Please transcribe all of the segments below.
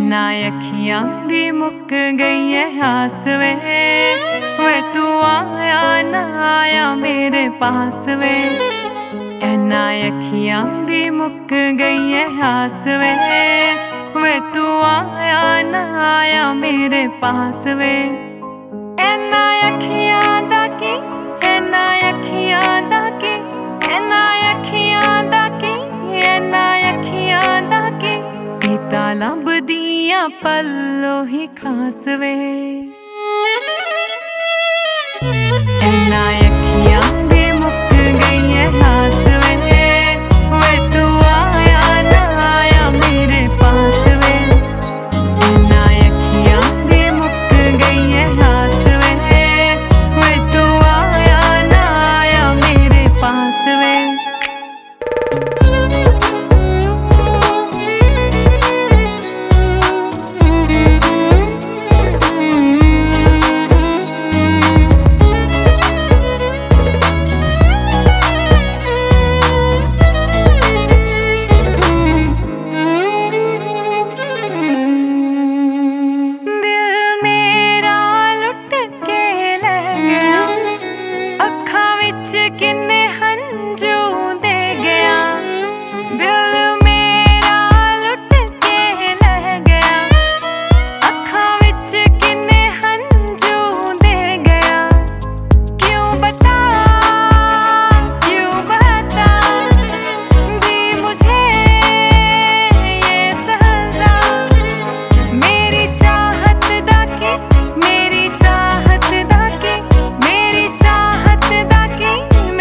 ना अखियां दी मुक गई है आस वे तू आया ना आया मेरे पास वे। ना अखियां दी मुक गई है आस वे तू आया ना आया मेरे पास वे। ना अखियां दा की ना अखियां दा की ना अखियां दा की ना अखियां दा की पीता लभदियां पल्लो ही खास वे। ना अखियां दी मुक गई है आस वे तू आया ना आया मेरे पास वे। ना अखियां दी मुक गई है आस वे तू आया ना आया मेरे पास वे। किन्ने हंजू दे गया दिल मेरा लुट के लह गया अखां विच किन्ने हंजू दे गया। क्यों बता दी मुझे ये सजा मेरी चाहत दा की मेरी चाहत दा की मेरी चाहत दा की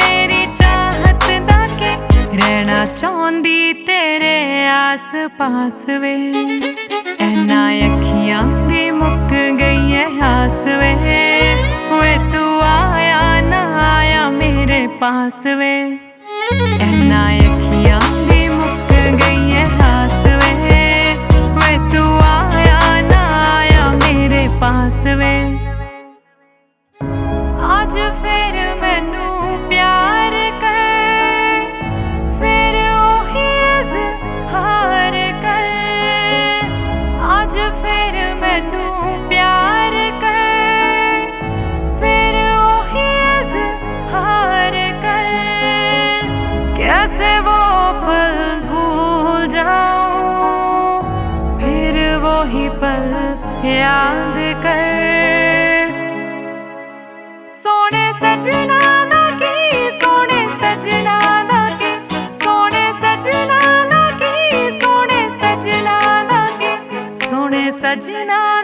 रहना चाहंदी तेरे आस पास वे। ना अखियां दी मुक गई है आस वे तू आया ना आया मेरे पास वे। ना अखियां दी मुक गई है आस वे तू आया ना आया मेरे पास वे। आज फिर मैनू प्यार कर फिर मैनू प्यार कर फिर वही इज़हार कर। कैसे वो पल भूल जाऊं फिर वही पल याद कर। सोने सजना दा की सोने सजना दा की सोने सजना दा की सोने सजना दा की सोने सजना